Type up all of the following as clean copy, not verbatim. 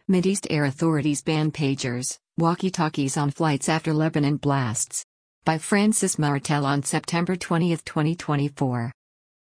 Mideast air authorities ban pagers, walkie-talkies on flights after Lebanon blasts. By Francis Martel on September 20, 2024.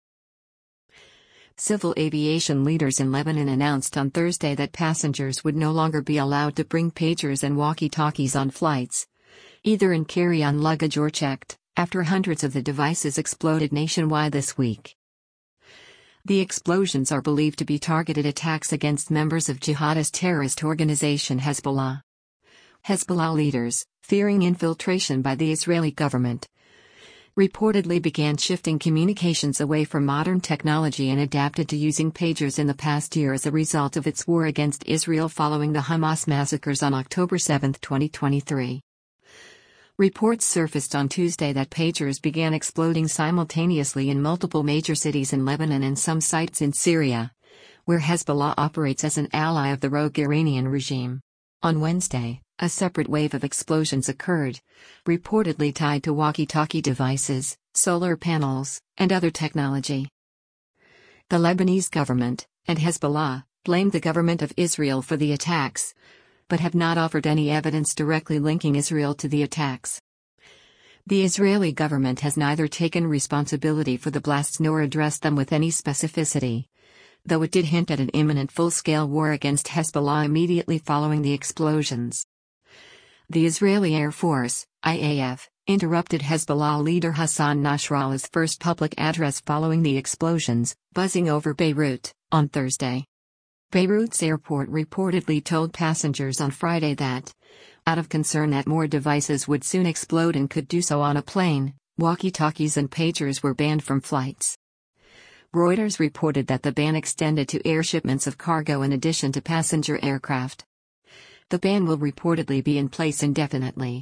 Civil aviation leaders in Lebanon announced on Thursday that passengers would no longer be allowed to bring pagers and walkie-talkies on flights, either in carry-on luggage or checked, after hundreds of the devices exploded nationwide this week. The explosions are believed to be targeted attacks against members of jihadist terrorist organization Hezbollah. Hezbollah leaders, fearing infiltration by the Israeli government, reportedly began shifting communications away from modern technology and adapted to using pagers in the past year as a result of its war against Israel following the Hamas massacres on October 7, 2023. Reports surfaced on Tuesday that pagers began exploding simultaneously in multiple major cities in Lebanon and some sites in Syria, where Hezbollah operates as an ally of the rogue Iranian regime. On Wednesday, a separate wave of explosions occurred, reportedly tied to walkie-talkie devices, solar panels, and other technology. The Lebanese government, and Hezbollah, blamed the government of Israel for the attacks, but have not offered any evidence directly linking Israel to the attacks. The Israeli government has neither taken responsibility for the blasts nor addressed them with any specificity, though it did hint at an imminent full-scale war against Hezbollah immediately following the explosions. The Israeli Air Force, IAF, interrupted Hezbollah leader Hassan Nasrallah's first public address following the explosions, buzzing over Beirut, on Thursday. Beirut's airport reportedly told passengers on Friday that, out of concern that more devices would soon explode and could do so on a plane, walkie-talkies and pagers were banned from flights. Reuters reported that the ban extended to air shipments of cargo in addition to passenger aircraft. The ban will reportedly be in place indefinitely.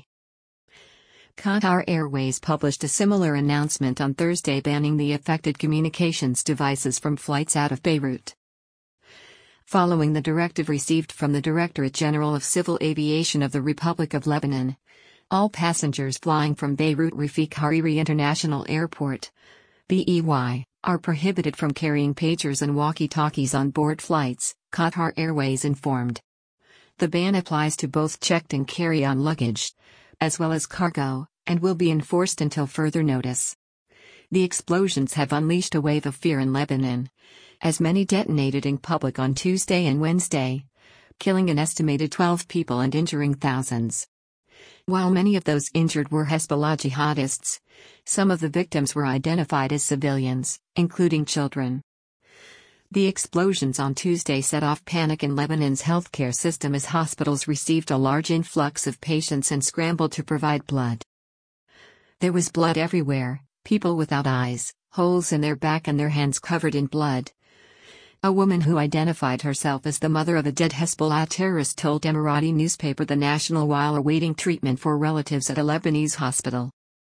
Qatar Airways published a similar announcement on Thursday banning the affected communications devices from flights out of Beirut. Following the directive received from the Directorate General of Civil Aviation of the Republic of Lebanon, all passengers flying from Beirut Rafik Hariri International Airport, BEY, are prohibited from carrying pagers and walkie-talkies on board flights, Qatar Airways informed. The ban applies to both checked and carry-on luggage, as well as cargo, and will be enforced until further notice. The explosions have unleashed a wave of fear in Lebanon, as many detonated in public on Tuesday and Wednesday, killing an estimated 12 people and injuring thousands. While many of those injured were Hezbollah jihadists, some of the victims were identified as civilians, including children. The explosions on Tuesday set off panic in Lebanon's healthcare system as hospitals received a large influx of patients and scrambled to provide blood. There was blood everywhere, people without eyes, holes in their back and their hands covered in blood. A woman who identified herself as the mother of a dead Hezbollah terrorist told Emirati newspaper The National while awaiting treatment for relatives at a Lebanese hospital.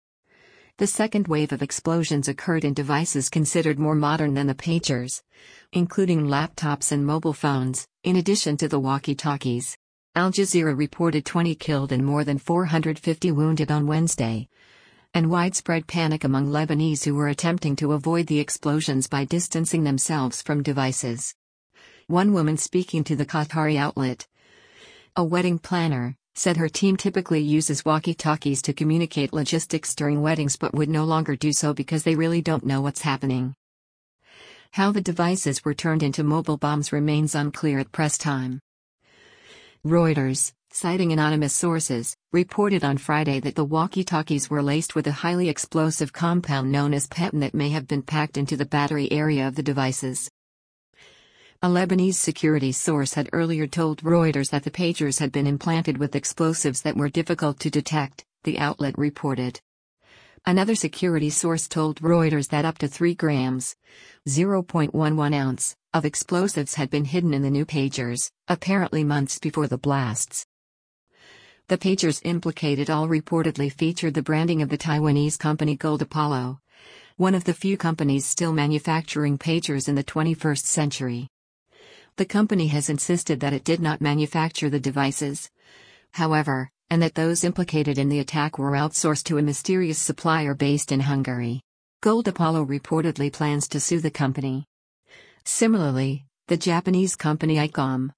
The second wave of explosions occurred in devices considered more modern than the pagers, including laptops and mobile phones, in addition to the walkie-talkies. Al Jazeera reported 20 killed and more than 450 wounded on Wednesday, and widespread panic among Lebanese who were attempting to avoid the explosions by distancing themselves from devices. One woman speaking to the Qatari outlet, a wedding planner, said her team typically uses walkie-talkies to communicate logistics during weddings but would no longer do so because they really don't know what's happening. How the devices were turned into mobile bombs remains unclear at press time. Reuters, citing anonymous sources, reported on Friday that the walkie-talkies were laced with a highly explosive compound known as PETN that may have been packed into the battery area of the devices. A Lebanese security source had earlier told Reuters that the pagers had been implanted with explosives that were difficult to detect, the outlet reported. Another security source told Reuters that up to 3 grams, 0.11 ounce, of explosives had been hidden in the new pagers, apparently months before the blasts. The pagers implicated all reportedly featured the branding of the Taiwanese company Gold Apollo, one of the few companies still manufacturing pagers in the 21st century. The company has insisted that it did not manufacture the devices, however, and that those implicated in the attack were outsourced to a mysterious supplier based in Hungary. Gold Apollo reportedly plans to sue the company. Similarly, the Japanese company ICOM,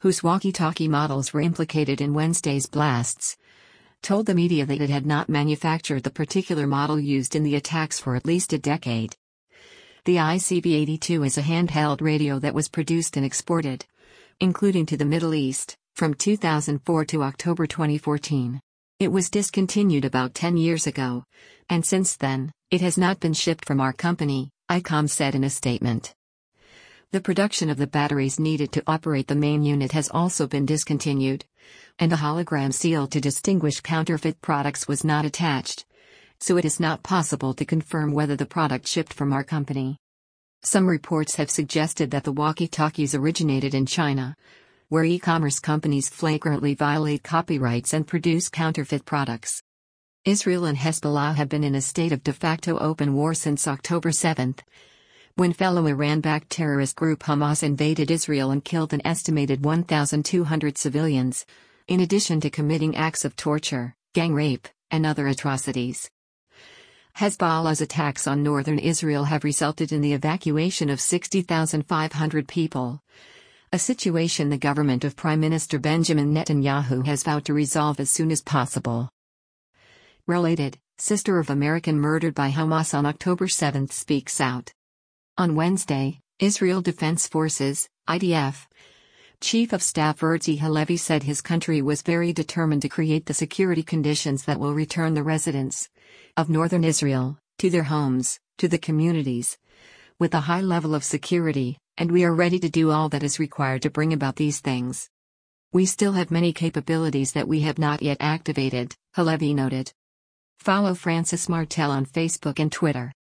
whose walkie-talkie models were implicated in Wednesday's blasts, told the media that it had not manufactured the particular model used in the attacks for at least a decade. The ICB-82 is a handheld radio that was produced and exported, including to the Middle East, from 2004 to October 2014. It was discontinued about 10 years ago, and since then, it has not been shipped from our company, ICOM said in a statement. The production of the batteries needed to operate the main unit has also been discontinued, and a hologram seal to distinguish counterfeit products was not attached, so it is not possible to confirm whether the product shipped from our company. Some reports have suggested that the walkie-talkies originated in China, where e-commerce companies flagrantly violate copyrights and produce counterfeit products. Israel and Hezbollah have been in a state of de facto open war since October 7, when fellow Iran-backed terrorist group Hamas invaded Israel and killed an estimated 1,200 civilians, in addition to committing acts of torture, gang rape, and other atrocities. Hezbollah's attacks on northern Israel have resulted in the evacuation of 60,500 people, a situation the government of Prime Minister Benjamin Netanyahu has vowed to resolve as soon as possible. Related, sister of American murdered by Hamas on October 7 speaks out. On Wednesday, Israel Defense Forces, IDF, Chief of Staff Herzi Halevi said his country was very determined to create the security conditions that will return the residents of northern Israel to their homes, to the communities, with a high level of security, and we are ready to do all that is required to bring about these things. We still have many capabilities that we have not yet activated, Halevi noted. Follow Francis Martel on Facebook and Twitter.